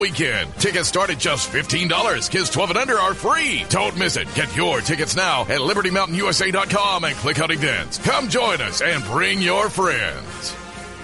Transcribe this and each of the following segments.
Weekend. Tickets start at just $15. Kids 12 and under are free. Don't miss it. Get your tickets now at LibertyMountainUSA.com and click on events. Come join us and bring your friends.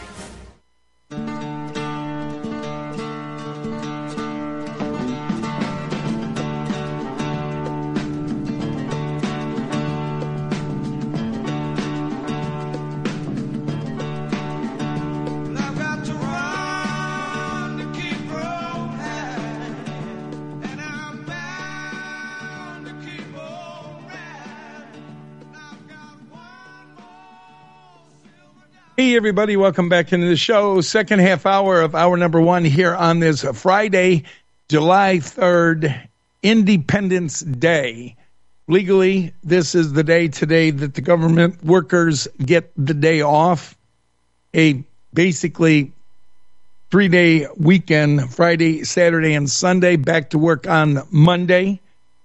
Hey, everybody. Welcome back into the show. Second half hour of hour number one here on this Friday, July 3rd, Independence Day. Legally, this is the day today that the government workers get the day off. A basically 3-day weekend, Friday, Saturday, and Sunday, back to work on Monday.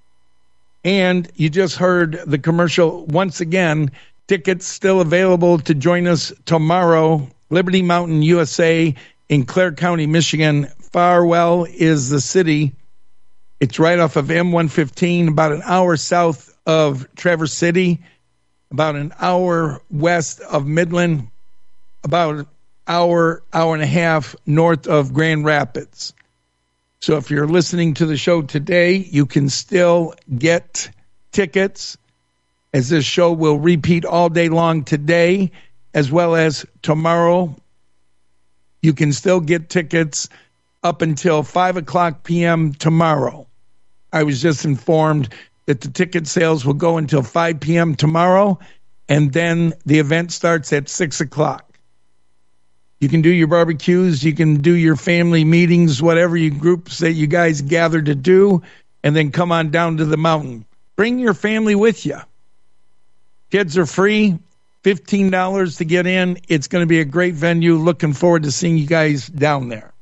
And you just heard the commercial once again. Tickets still available to join us tomorrow. Liberty Mountain USA in Clare County, Michigan. Farwell is the city. It's right off of M115, about an hour south of Traverse City, about an hour west of Midland, about an hour and a half north of Grand Rapids. So if you're listening to the show today, you can still get tickets, as this show will repeat all day long today, as well as tomorrow. You can still get tickets up until 5 o'clock p.m. tomorrow. I was just informed that the ticket sales will go until 5 p.m. tomorrow, and then the event starts at 6 o'clock. You can do your barbecues, you can do your family meetings, whatever you groups that you guys gather to do, and then come on down to the mountain. Bring your family with you. Kids are free, $15 to get in. It's going to be a great venue. Looking forward to seeing you guys down there.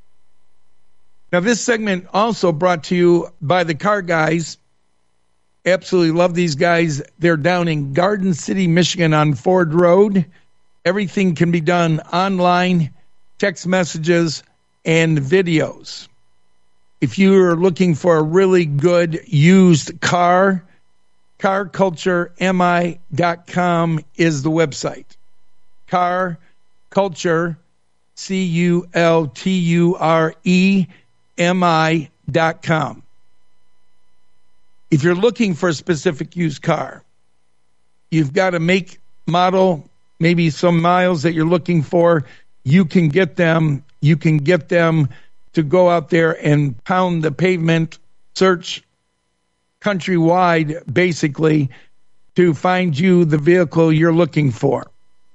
Now, this segment also brought to you by the Car Guys. Absolutely love these guys. They're down in Garden City, Michigan on Ford Road. Everything can be done online, text messages, and videos. If you are looking for a really good used car, CarCultureMI.com is the website. CarCulture, CultureMI.com. If you're looking for a specific used car, you've got a make, model, maybe some miles that you're looking for, you can get them. You can get them to go out there and pound the pavement, search countrywide, basically, to find you the vehicle you're looking for.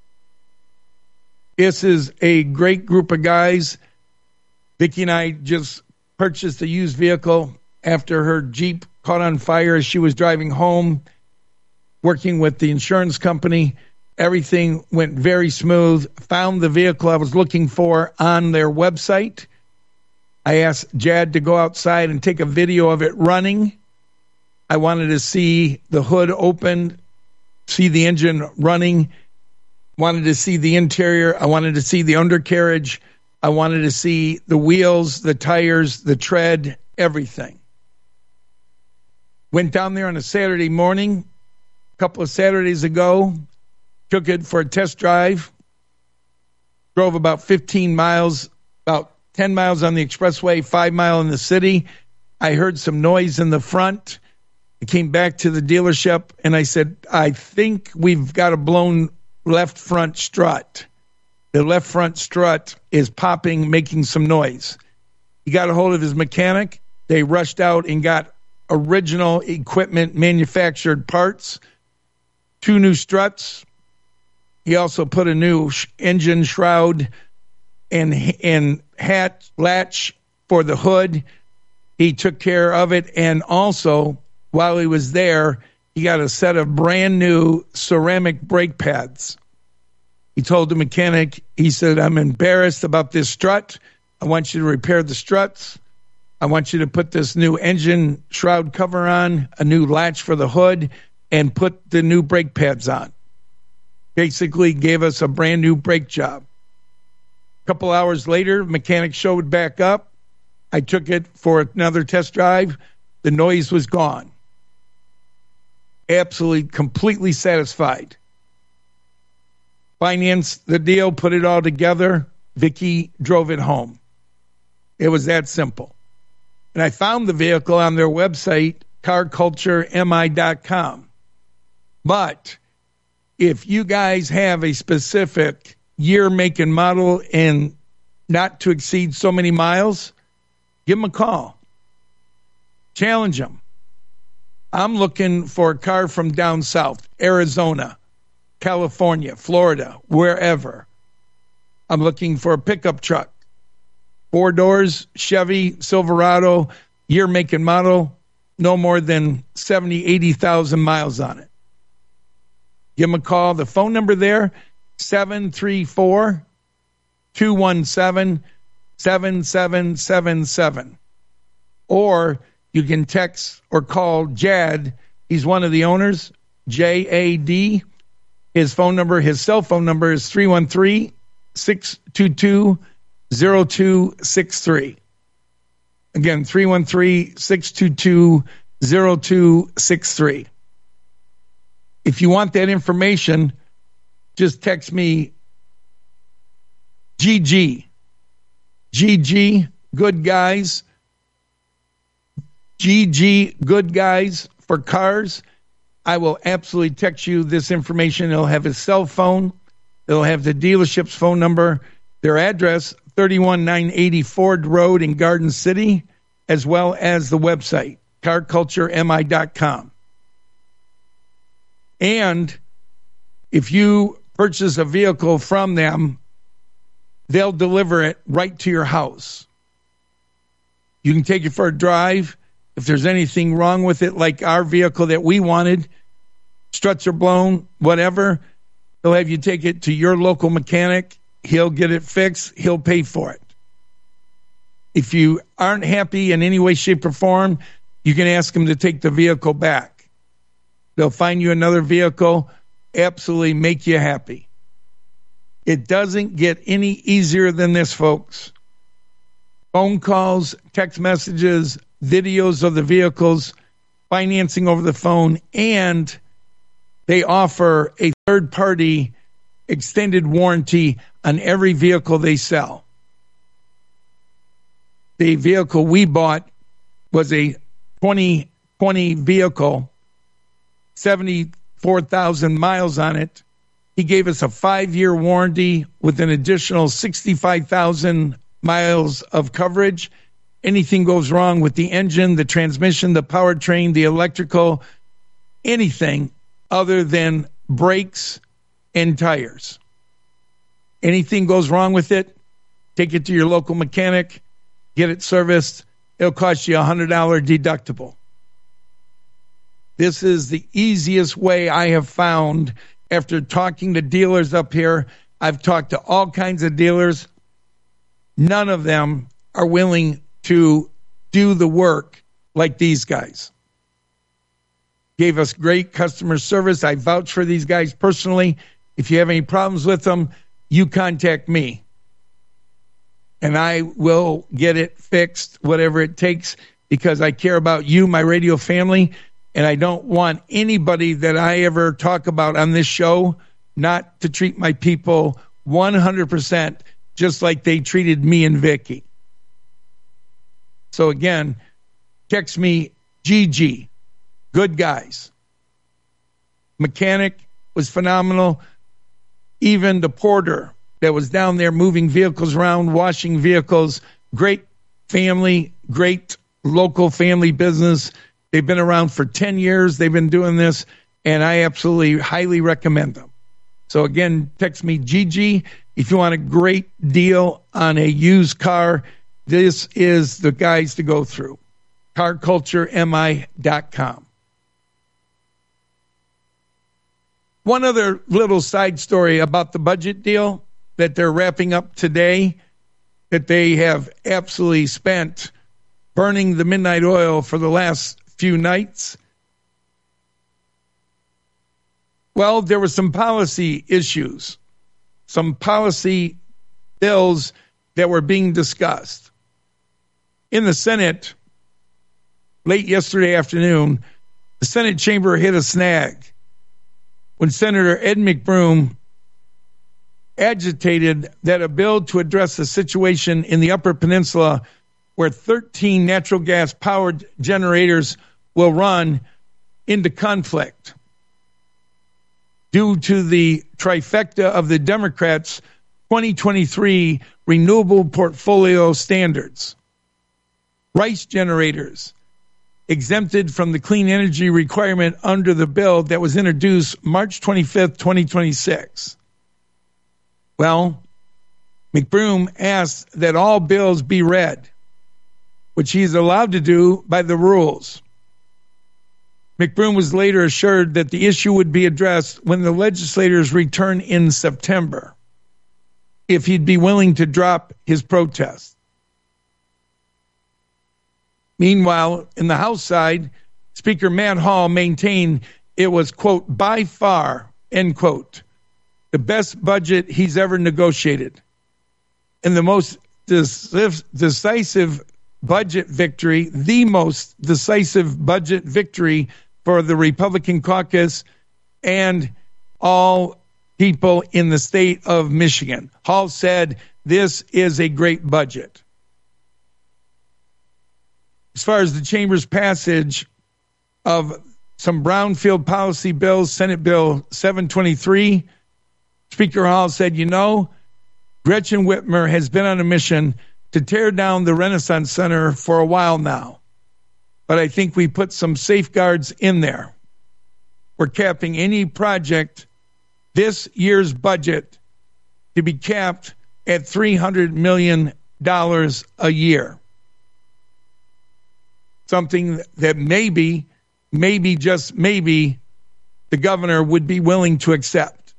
This is a great group of guys. Vicki and I just purchased a used vehicle after her Jeep caught on fire as she was driving home, working with the insurance company. Everything went very smooth. Found the vehicle I was looking for on their website. I asked Jad to go outside and take a video of it running. I wanted to see the hood open, see the engine running, wanted to see the interior. I wanted to see the undercarriage. I wanted to see the wheels, the tires, the tread, everything. Went down there on a Saturday morning, a couple of Saturdays ago, took it for a test drive, drove about 15 miles, about 10 miles on the expressway, 5 miles in the city. I heard some noise in the front. I came back to the dealership, and I said, I think we've got a blown left front strut. The left front strut is popping, making some noise. He got a hold of his mechanic. They rushed out and got original equipment, manufactured parts, 2 new struts. He also put a new engine shroud and hat latch for the hood. He took care of it, and also, while he was there, he got a set of brand new ceramic brake pads. He told the mechanic, he said, I'm embarrassed about this strut. I want you to repair the struts. I want you to put this new engine shroud cover on, a new latch for the hood, and put the new brake pads on. Basically gave us a brand new brake job. A couple hours later, mechanic showed back up. I took it for another test drive. The noise was gone. Absolutely, completely satisfied. Financed the deal, put it all together. Vicky drove it home. It was that simple. And I found the vehicle on their website, carculturemi.com. But if you guys have a specific year, make, and model and not to exceed so many miles, give them a call. Challenge them. I'm looking for a car from down south, Arizona, California, Florida, wherever. I'm looking for a pickup truck. 4 doors, Chevy, Silverado, year, make, and model, no more than 70, 80,000 miles on it. Give them a call. The phone number there, 734-217-7777. Or you can text or call Jad. He's one of the owners, J-A-D. His phone number, his cell phone number is 313-622-0263. Again, 313-622-0263. If you want that information, just text me GG. GG, good guys. GG, good guys for cars. I will absolutely text you this information. It'll have his cell phone. It'll have the dealership's phone number, their address, 31980 Ford Road in Garden City, as well as the website, carculturemi.com. And if you purchase a vehicle from them, they'll deliver it right to your house. You can take it for a drive. If there's anything wrong with it, like our vehicle that we wanted, struts are blown, whatever, they'll have you take it to your local mechanic. He'll get it fixed. He'll pay for it. If you aren't happy in any way, shape, or form, you can ask him to take the vehicle back. They'll find you another vehicle, absolutely make you happy. It doesn't get any easier than this, folks. Phone calls, text messages, videos of the vehicles, financing over the phone, and they offer a third-party extended warranty on every vehicle they sell. The vehicle we bought was a 2020 vehicle, 74,000 miles on it. He gave us a 5-year warranty with an additional 65,000 miles of coverage. Anything goes wrong with the engine, the transmission, the powertrain, the electrical, anything other than brakes and tires. Anything goes wrong with it, take it to your local mechanic, get it serviced. It'll cost you a $100 deductible. This is the easiest way I have found after talking to dealers up here. I've talked to all kinds of dealers. None of them are willing to do the work like these guys. Gave us great customer service. I vouch for these guys personally. If you have any problems with them, you contact me. And I will get it fixed, whatever it takes, because I care about you, my radio family, and I don't want anybody that I ever talk about on this show not to treat my people 100% just like they treated me and Vicky. So again, text me GG. Good guys. Mechanic was phenomenal. Even the porter that was down there moving vehicles around, washing vehicles, great family, great local family business. They've been around for 10 years. They've been doing this, and I absolutely highly recommend them. So again, text me GG if you want a great deal on a used car. This is the guys to go through. carculturemi.com. One other little side story about the budget deal that they're wrapping up today, that they have absolutely spent burning the midnight oil for the last few nights. Well, there were some policy issues, some policy bills that were being discussed. in the Senate, late yesterday afternoon, the Senate chamber hit a snag when Senator Ed McBroom agitated that a bill to address the situation in the Upper Peninsula where 13 natural gas powered generators will run into conflict due to the trifecta of the Democrats' 2023 renewable portfolio standards. Rice generators exempted from the clean energy requirement under the bill that was introduced March 25th, 2026. Well, McBroom asked that all bills be read, which he's allowed to do by the rules. McBroom was later assured that the issue would be addressed when the legislators return in September, if he'd be willing to drop his protest. Meanwhile, in the House side, Speaker Matt Hall maintained it was, quote, by far, end quote, the best budget he's ever negotiated, and the most decisive budget victory, the most decisive budget victory for the Republican caucus and all people in the state of Michigan. Hall said, this is a great budget. As far as the chamber's passage of some brownfield policy bills, Senate Bill 723, Speaker Hall said, Gretchen Whitmer has been on a mission to tear down the Renaissance Center for a while now. But I think we put some safeguards in there. We're capping any project, this year's budget, to be capped at $300 million a year. Something that maybe, just maybe, the governor would be willing to accept.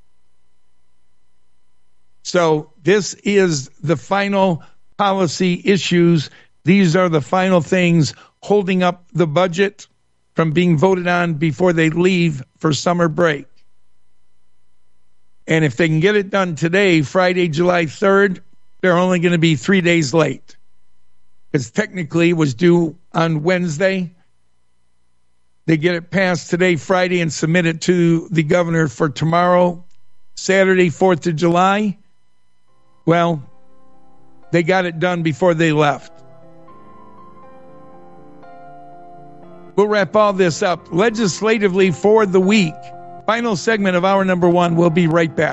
So this is the final policy issues. These are the final things holding up the budget from being voted on before they leave for summer break. And if they can get it done today, Friday, July 3rd, they're only going to be 3 days late. Because technically it was due on Wednesday. They get it passed today, Friday, and submit it to the governor for tomorrow, Saturday, 4th of July. Well, they got it done before they left. We'll wrap all this up legislatively for the week. Final segment of hour number one. We'll be right back.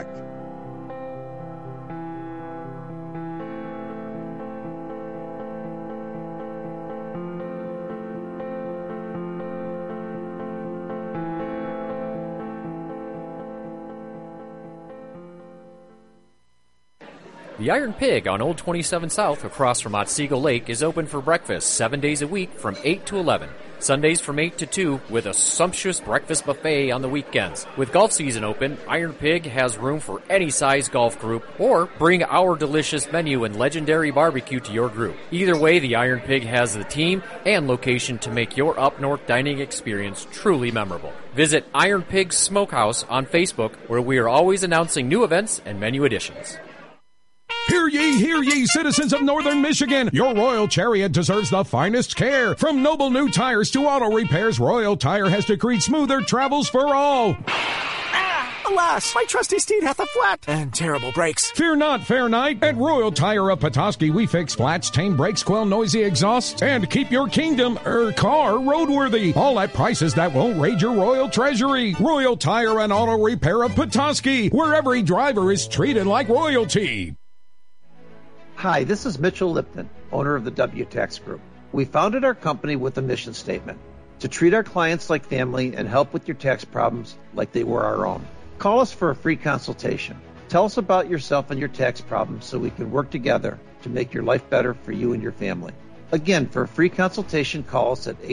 The Iron Pig on Old 27 South across from Otsego Lake is open for breakfast 7 days a week from 8 to 11. Sundays from 8 to 2 with a sumptuous breakfast buffet on the weekends. With golf season open, Iron Pig has room for any size golf group, or bring our delicious menu and legendary barbecue to your group. Either way, the Iron Pig has the team and location to make your up-north dining experience truly memorable. Visit Iron Pig Smokehouse on Facebook, where we are always announcing new events and menu additions. Hear ye, citizens of northern Michigan. Your Royal Chariot deserves the finest care. From noble new tires to auto repairs, Royal Tire has decreed smoother travels for all. Alas, my trusty steed hath a flat and terrible brakes. Fear not, fair knight. At Royal Tire of Petoskey, we fix flats, tame brakes, quell noisy exhausts, and keep your car roadworthy. All at prices that won't raid your royal treasury. Royal Tire and Auto Repair of Petoskey, where every driver is treated like royalty. Hi, this is Mitchell Lipton, owner of the W-Tax Group. We founded our company with a mission statement: to treat our clients like family and help with your tax problems like they were our own. Call us for a free consultation. Tell us about yourself and your tax problems so we can work together to make your life better for you and your family. Again, for a free consultation, call us at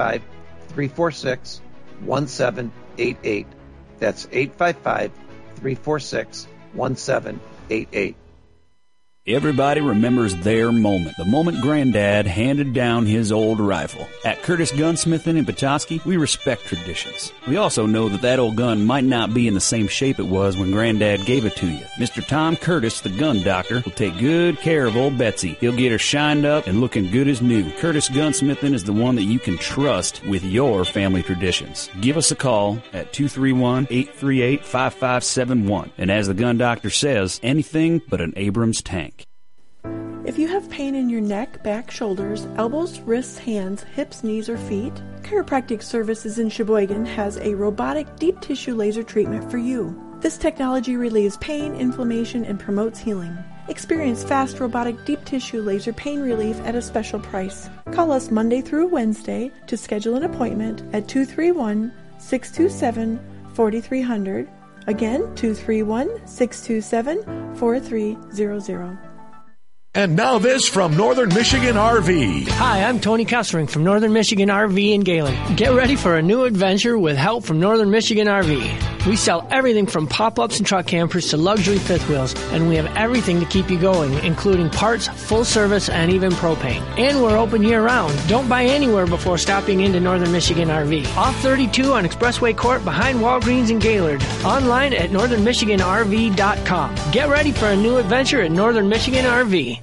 855-346-1788. That's 855-346-1788. Everybody remembers their moment, the moment Granddad handed down his old rifle. At Curtis Gunsmithing in Petoskey, we respect traditions. We also know that old gun might not be in the same shape it was when Granddad gave it to you. Mr. Tom Curtis, the gun doctor, will take good care of old Betsy. He'll get her shined up and looking good as new. Curtis Gunsmithing is the one that you can trust with your family traditions. Give us a call at 231-838-5571. And as the gun doctor says, anything but an Abrams tank. If you have pain in your neck, back, shoulders, elbows, wrists, hands, hips, knees, or feet, Chiropractic Services in Sheboygan has a robotic deep tissue laser treatment for you. This technology relieves pain, inflammation, and promotes healing. Experience fast robotic deep tissue laser pain relief at a special price. Call us Monday through Wednesday to schedule an appointment at 231-627-4300. Again, 231-627-4300. And now this from Northern Michigan RV. Hi, I'm Tony Kessering from Northern Michigan RV in Galen. Get ready for a new adventure with help from Northern Michigan RV. We sell everything from pop-ups and truck campers to luxury fifth wheels, and we have everything to keep you going, including parts, full service, and even propane. And we're open year-round. Don't buy anywhere before stopping into Northern Michigan RV. Off 32 on Expressway Court behind Walgreens in Gaylord. Online at northernmichiganrv.com. Get ready for a new adventure at Northern Michigan RV.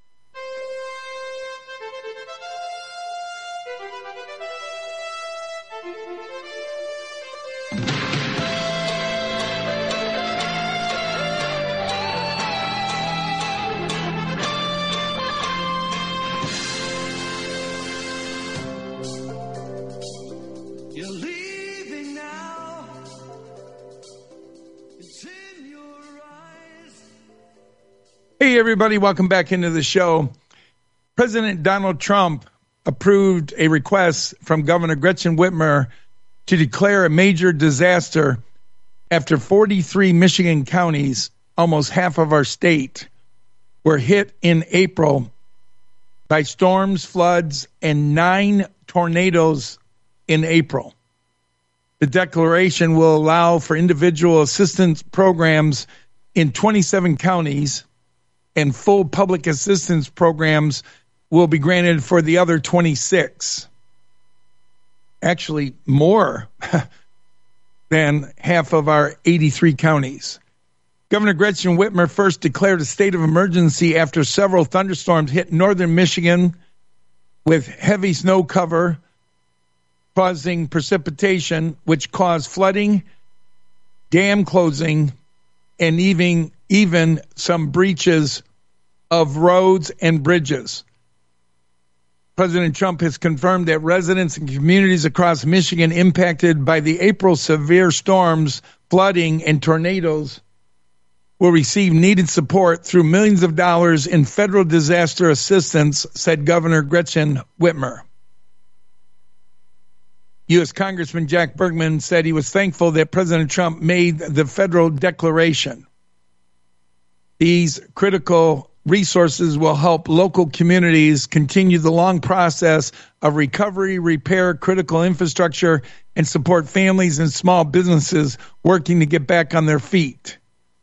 Hey, everybody, welcome back into the show. President Donald Trump approved a request from Governor Gretchen Whitmer to declare a major disaster after 43 Michigan counties, almost half of our state, were hit in April by storms, floods, and 9 tornadoes in April. The declaration will allow for individual assistance programs in 27 counties, and full public assistance programs will be granted for the other 26. Actually, more than half of our 83 counties. Governor Gretchen Whitmer first declared a state of emergency after several thunderstorms hit northern Michigan with heavy snow cover, causing precipitation, which caused flooding, dam closing, and even some breaches of roads and bridges. President Trump has confirmed that residents and communities across Michigan impacted by the April severe storms, flooding, and tornadoes will receive needed support through millions of dollars in federal disaster assistance, said Governor Gretchen Whitmer. U.S. Congressman Jack Bergman said he was thankful that President Trump made the federal declaration. These critical resources will help local communities continue the long process of recovery, repair critical infrastructure, and support families and small businesses working to get back on their feet.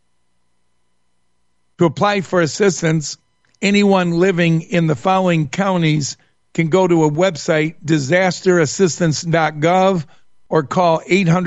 To apply for assistance, anyone living in the following counties can go to a website, disasterassistance.gov, or call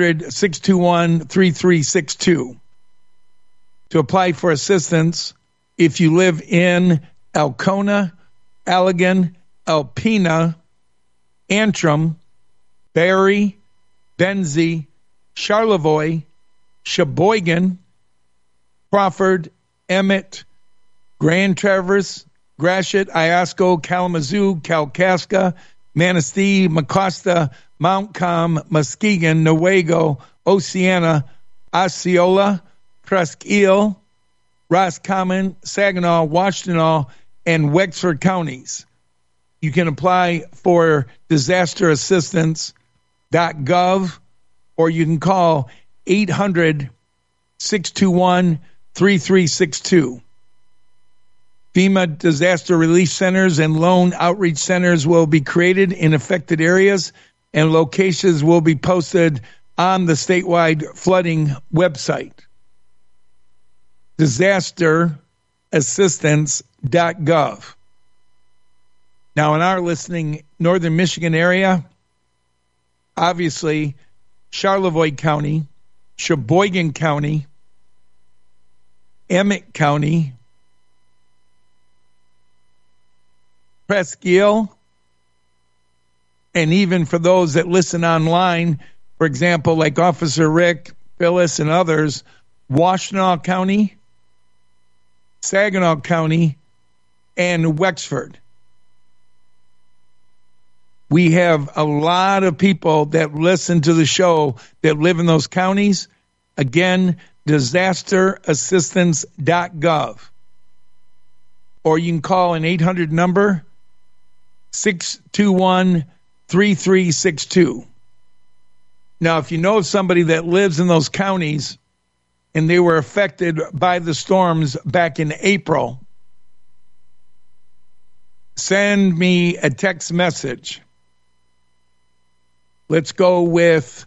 800-621-3362. To apply for assistance, if you live in Alcona, Allegan, Alpena, Antrim, Barry, Benzie, Charlevoix, Sheboygan, Crawford, Emmett, Grand Traverse, Gratiot, Iosco, Kalamazoo, Kalkaska, Manistee, Mecosta, Mount Com, Muskegon, Newaygo, Oceana, Osceola, Presque-Isle, Roscommon, Saginaw, Washtenaw, and Wexford counties. You can apply for disasterassistance.gov, or you can call 800-621-3362. FEMA disaster relief centers and loan outreach centers will be created in affected areas, and locations will be posted on the statewide flooding website. Disasterassistance.gov disasterassistance.gov. Now, in our listening Northern Michigan area, obviously, Charlevoix County, Sheboygan County, Emmett County, Presque and even for those that listen online, for example, like Officer Rick, Phyllis, and others, Washtenaw County, Saginaw County, and Wexford. We have a lot of people that listen to the show that live in those counties. Again, disasterassistance.gov. Or you can call an 800 number, 621-3362. Now, if you know somebody that lives in those counties and they were affected by the storms back in April, send me a text message. Let's go with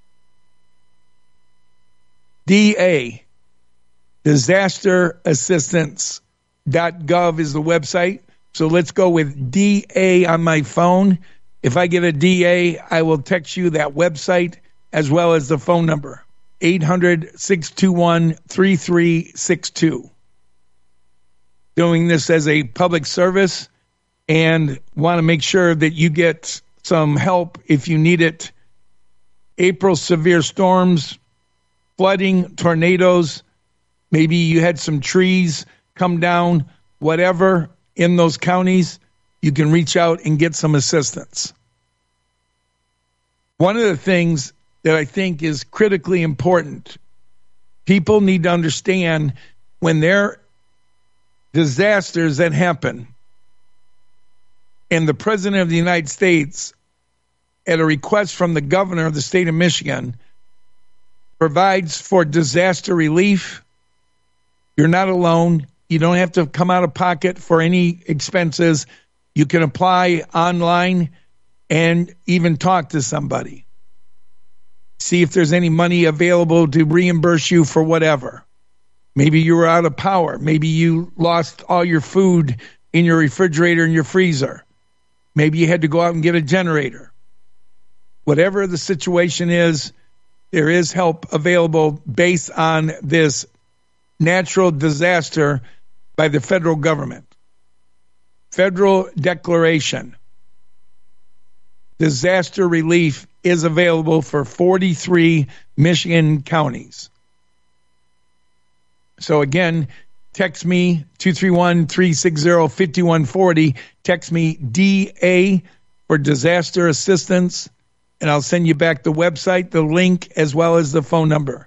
DA. Disasterassistance.gov is the website. So let's go with DA on my phone. If I get a DA, I will text you that website as well as the phone number, 800-621-3362. Doing this as a public service and want to make sure that you get some help if you need it. April severe storms, flooding, tornadoes, maybe you had some trees come down, whatever in those counties, you can reach out and get some assistance. One of the things that I think is critically important, people need to understand when there are disasters that happen, and the President of the United States, at a request from the governor of the state of Michigan, provides for disaster relief. You're not alone. You don't have to come out of pocket for any expenses. You can apply online and even talk to somebody. See if there's any money available to reimburse you for whatever. Maybe you were out of power. Maybe you lost all your food in your refrigerator and your freezer. Maybe you had to go out and get a generator. Whatever the situation is, there is help available based on this natural disaster by the federal government. Federal declaration. Disaster relief is available for 43 Michigan counties. So again, text me 231-360-5140. Text me DA for disaster assistance, and I'll send you back the website, the link, as well as the phone number.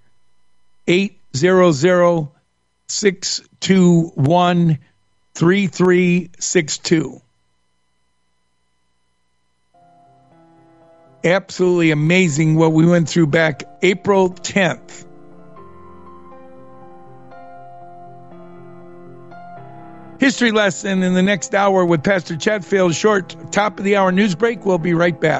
800-621-3362. Absolutely amazing what we went through back April 10th. History lesson in the next hour with Pastor Chatfield. Short top of the hour news break. We'll be right back.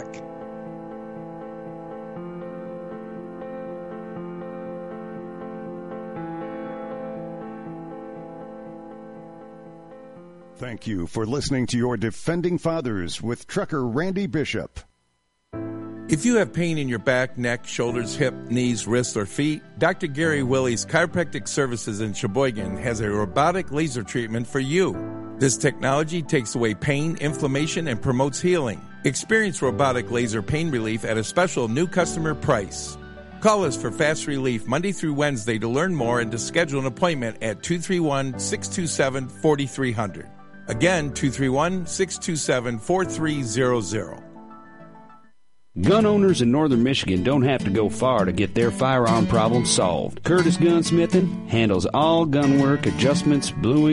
Thank you for listening to your Defending Fathers with Trucker Randy Bishop. If you have pain in your back, neck, shoulders, hip, knees, wrists, or feet, Dr. Gary Willie's Chiropractic Services in Sheboygan has a robotic laser treatment for you. This technology takes away pain, inflammation, and promotes healing. Experience robotic laser pain relief at a special new customer price. Call us for fast relief Monday through Wednesday to learn more and to schedule an appointment at 231-627-4300. Again, 231-627-4300. Gun owners in northern Michigan don't have to go far to get their firearm problem solved. Curtis Gunsmithing handles all gun work, adjustments, bluing,